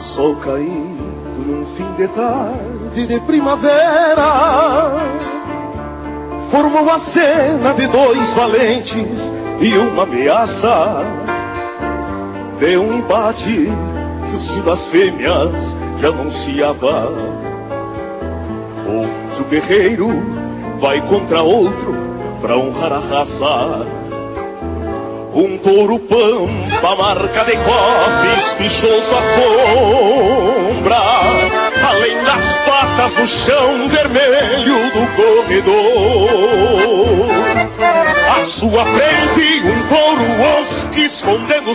sol caindo num fim de tarde de primavera, formou a cena de dois valentes e uma ameaça. De um embate que o cio das fêmeas já anunciava, onde o guerreiro vai contra outro pra honrar a raça. Um touro pampa, marca de copes, pichou sua sombra, além das patas no chão vermelho do corredor. À sua frente um touro husky escondendo o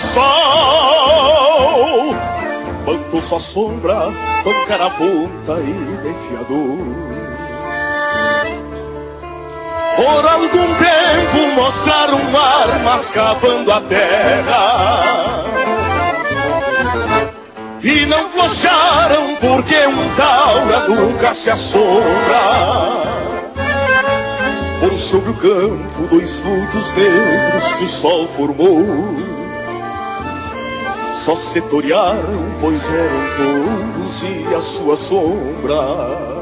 sol, plantou sua sombra com cara ponta e defiador. Por algum tempo mostraram armas cavando a terra, e não flocharam porque um taura nunca se assombra. Por sobre o campo dois vultos negros que o sol formou, só se torearam pois eram touros e a sua sombra.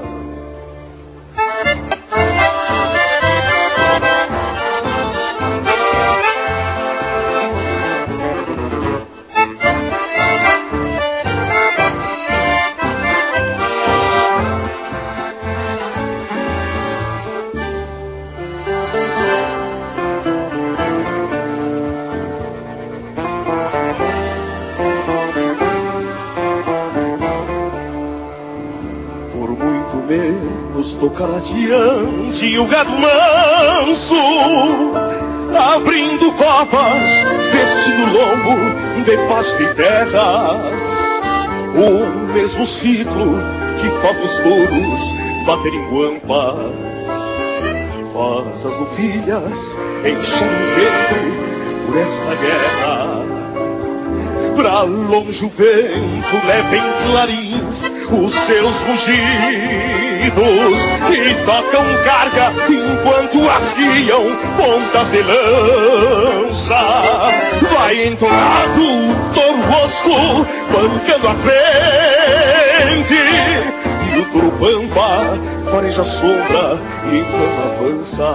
Tocar adiante o gado manso, abrindo copas, vestindo lombo de pasto e terra. O mesmo ciclo que faz os touros baterem guampas, faz as novilhas encharem ventre por esta guerra. Pra longe o vento leva em clarins os seus rugidos, e tocam carga enquanto asfiam pontas de lança. Vai entonado o touro rosco, pancando a frente, e o touro pampa fareja a sombra e então avança.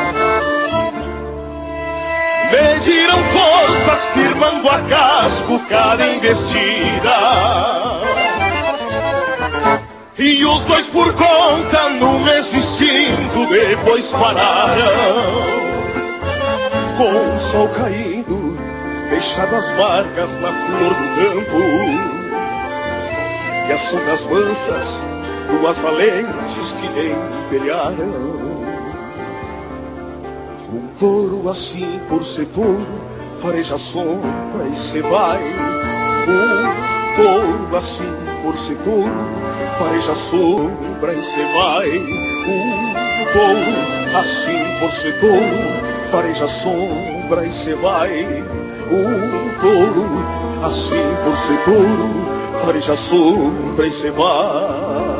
Mediram forças firmando a casco cada investida, e os dois por conta no mesmo instinto depois pararam. Com o sol caindo, deixado as marcas na flor do campo, e as sombras mansas, duas valentes que nem pelearam. Um touro assim por ser touro fareja a sombra e se vai. Um touro assim por ser touro fareja a sombra e se vai. Um touro assim por ser touro fareja a sombra e se vai. Um touro assim por ser touro fareja a sombra e se vai.